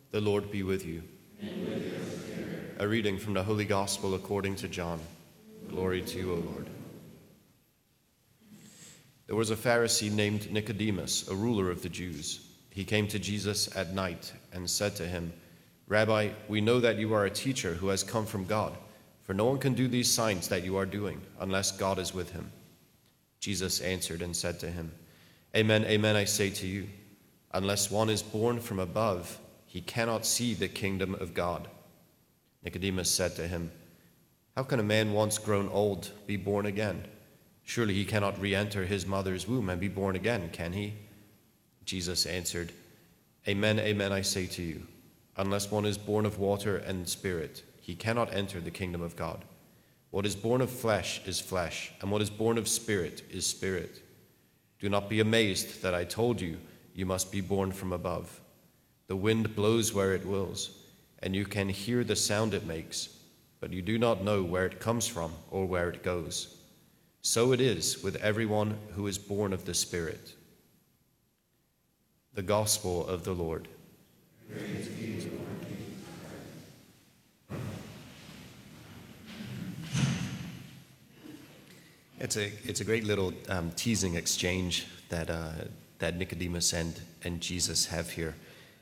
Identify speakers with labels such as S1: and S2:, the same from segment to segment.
S1: The Lord be with you.
S2: And with your spirit.
S1: A reading from the Holy Gospel according to John. Glory to you, O Lord. There was a Pharisee named Nicodemus, a ruler of the Jews. He came to Jesus at night and said to him, "Rabbi, we know that you are a teacher who has come from God, for no one can do these signs that you are doing unless God is with him." Jesus answered and said to him, "Amen, amen, I say to you, unless one is born from above, he cannot see the kingdom of God." Nicodemus said to him, "How can a man once grown old be born again? Surely he cannot re-enter his mother's womb and be born again, can he?" Jesus answered, "Amen, amen, I say to you, unless one is born of water and spirit, he cannot enter the kingdom of God. What is born of flesh is flesh, and what is born of spirit is spirit. Do not be amazed that I told you, you must be born from above. The wind blows where it wills, and you can hear the sound it makes, but you do not know where it comes from or where it goes. So it is with everyone who is born of the Spirit." The Gospel of the Lord.
S2: Praise be to you, Lord Jesus Christ.
S1: It's a great little teasing exchange that Nicodemus and Jesus have here.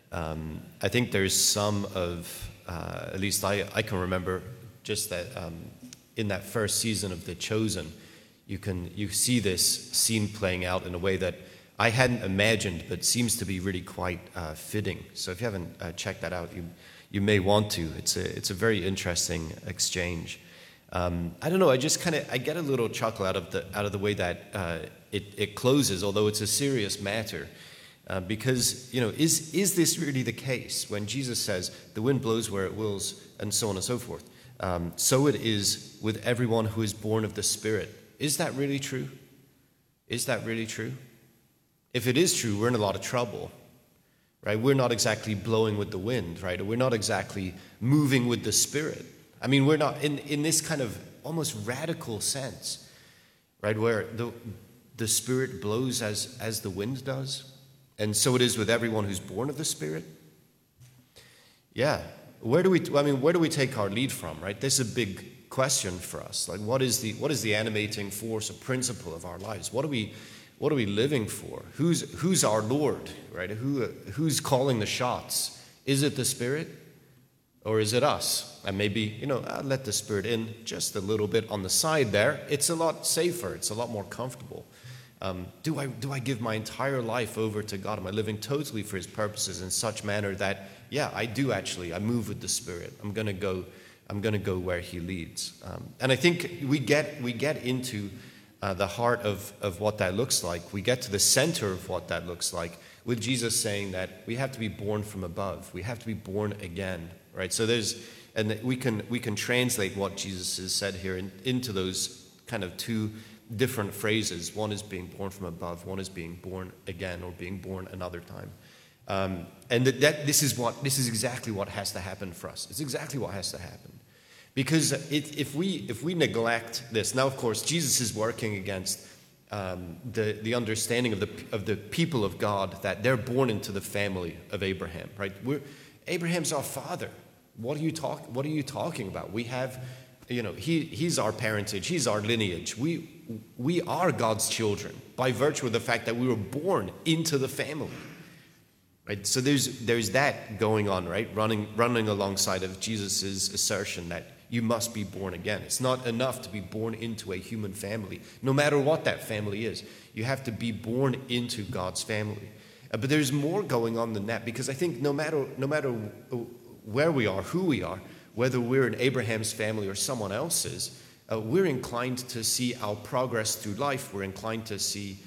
S1: I think there's some of, at least I can remember, just that in that first season of The Chosen, you see this scene playing out in a way that I hadn't imagined, but seems to be really quite fitting. So if you haven't checked that out, you may want to. It's a very interesting exchange. I don't know. I get a little chuckle out of the way that it closes, although it's a serious matter. Because, is this really the case when Jesus says the wind blows where it wills and so on and so forth? So it is with everyone who is born of the Spirit. Is that really true? Is that really true? If it is true, we're in a lot of trouble, right? We're not exactly blowing with the wind, right? Or we're not exactly moving with the Spirit. I mean, we're not in this kind of almost radical sense, right? Where the Spirit blows as the wind does. And so it is with everyone who's born of the Spirit. Yeah. Where do we take our lead from, right? This is a big question for us. Like, what is the animating force or principle of our lives? What are we living for? Who's our Lord, right? Who's calling the shots? Is it the Spirit or is it us? And maybe, I'll let the Spirit in just a little bit on the side there. It's a lot safer. It's a lot more comfortable. Do I give my entire life over to God? Am I living totally for His purposes in such manner that, yeah, I do actually. I move with the Spirit. I'm gonna go where He leads. And I think we get into the heart of what that looks like. We get to the center of what that looks like with Jesus saying that we have to be born from above. We have to be born again, right? So we can translate what Jesus has said here into those kind of two different phrases. One is being born from above. One is being born again, or being born another time. And this is exactly what has to happen for us. It's exactly what has to happen. Because if we neglect this, now of course Jesus is working against the understanding of the people of God, that they're born into the family of Abraham, right? Abraham's our father. What are you talking about? We have, he's our parentage, he's our lineage. We are God's children by virtue of the fact that we were born into the family. Right? So there's that going on, right? Running alongside of Jesus' assertion that you must be born again. It's not enough to be born into a human family, no matter what that family is. You have to be born into God's family. But there's more going on than that, because I think no matter where we are, who we are, whether we're in Abraham's family or someone else's, we're inclined to see our progress through life. We're inclined to see,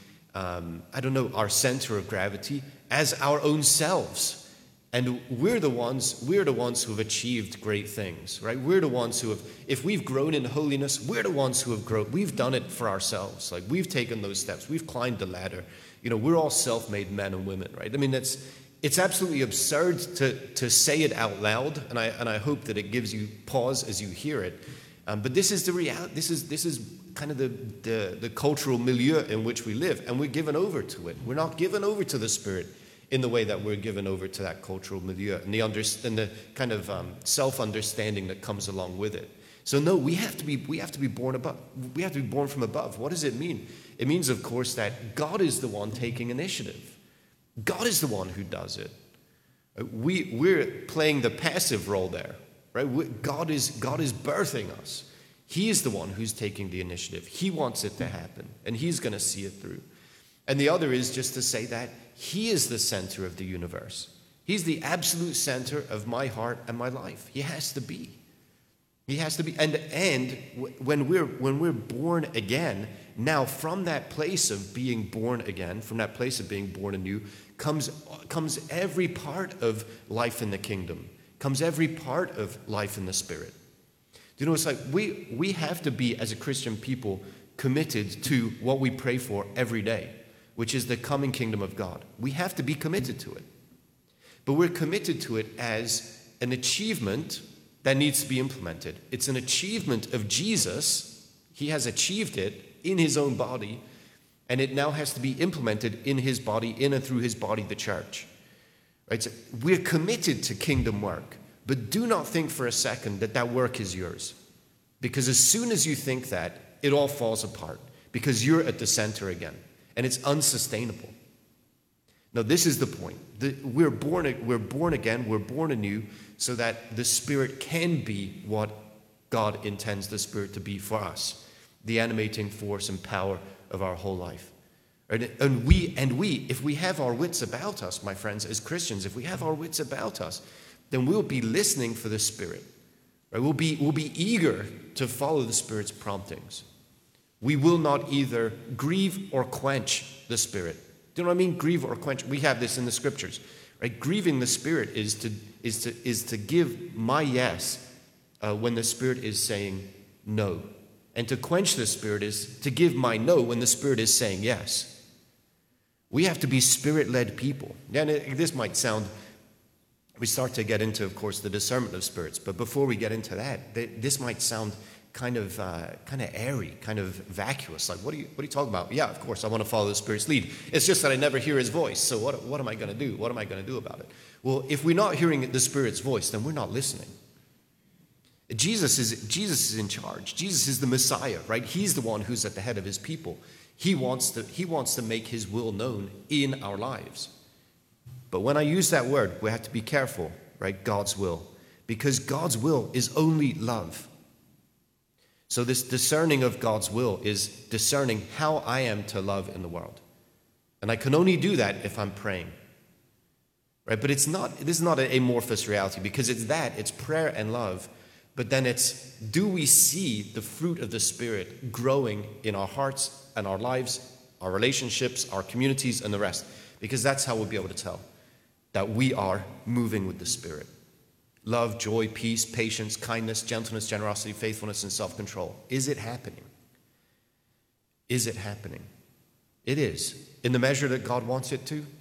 S1: our center of gravity as our own selves. And we're the ones who have achieved great things, right? We're the ones who have, if we've grown in holiness, we're the ones who have grown. We've done it for ourselves. Like, we've taken those steps. We've climbed the ladder. We're all self-made men and women, right? I mean, it's absolutely absurd to say it out loud, and I hope that it gives you pause as you hear it. But this is the reality. This is kind of the cultural milieu in which we live, and we're given over to it. We're not given over to the Spirit in the way that we're given over to that cultural milieu and the kind of self-understanding that comes along with it. So no, we have to be born above. We have to be born from above. What does it mean? It means, of course, that God is the one taking initiative. God is the one who does it. We're playing the passive role there, right? God is birthing us. He is the one who's taking the initiative. He wants it to happen, and he's going to see it through. And the other is just to say that he is the center of the universe. He's the absolute center of my heart and my life. He has to be. He has to be. And when we're born again, now from that place of being born again, from that place of being born anew, comes every part of life in the kingdom, comes every part of life in the Spirit. You know, it's like we have to be, as a Christian people, committed to what we pray for every day, which is the coming kingdom of God. We have to be committed to it. But we're committed to it as an achievement that needs to be implemented. It's an achievement of Jesus. He has achieved it in his own body, and it now has to be implemented in his body, in and through his body, the church. Right? So we're committed to kingdom work, but do not think for a second that that work is yours. Because as soon as you think that, it all falls apart, because you're at the center again, and it's unsustainable. Now, this is the point. We're born again, we're born anew, so that the Spirit can be what God intends the Spirit to be for us, the animating force and power of our whole life. And we, if we have our wits about us, my friends, as Christians, if we have our wits about us, then we'll be listening for the Spirit. Right? We'll be eager to follow the Spirit's promptings. We will not either grieve or quench the Spirit. Do you know what I mean? Grieve or quench. We have this in the Scriptures. Right? Grieving the Spirit is to give my yes when the Spirit is saying no. And to quench the Spirit is to give my no when the Spirit is saying yes. We have to be Spirit-led people. And this might sound, we start to get into, of course, the discernment of spirits. But before we get into that, this might sound kind of airy, kind of vacuous. Like, what are you talking about? Yeah, of course, I want to follow the Spirit's lead. It's just that I never hear his voice. So what am I going to do? What am I going to do about it? Well, if we're not hearing the Spirit's voice, then we're not listening. Jesus is in charge. Jesus is the Messiah, right? He's the one who's at the head of his people. He wants to make his will known in our lives. But when I use that word, we have to be careful, right? God's will. Because God's will is only love. So this discerning of God's will is discerning how I am to love in the world. And I can only do that if I'm praying. Right? But this is not an amorphous reality, because it's prayer and love. But then it's, do we see the fruit of the Spirit growing in our hearts and our lives, our relationships, our communities, and the rest? Because that's how we'll be able to tell that we are moving with the Spirit. Love, joy, peace, patience, kindness, gentleness, generosity, faithfulness, and self-control. Is it happening? Is it happening? It is. In the measure that God wants it to,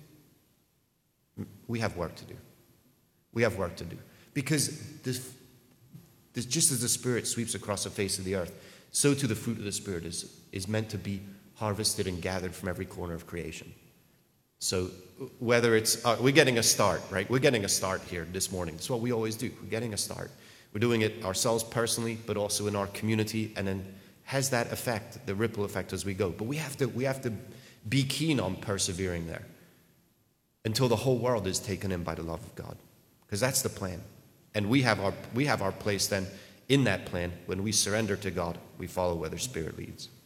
S1: we have work to do. We have work to do. Because just as the Spirit sweeps across the face of the earth, so too the fruit of the Spirit is meant to be harvested and gathered from every corner of creation. So whether it's, we're getting a start, right? We're getting a start here this morning. That's what we always do. We're getting a start. We're doing it ourselves personally, but also in our community, and then has that effect, the ripple effect as we go. But we have to be keen on persevering there until the whole world is taken in by the love of God, because that's the plan. And we have our place then in that plan. When we surrender to God, we follow where the Spirit leads.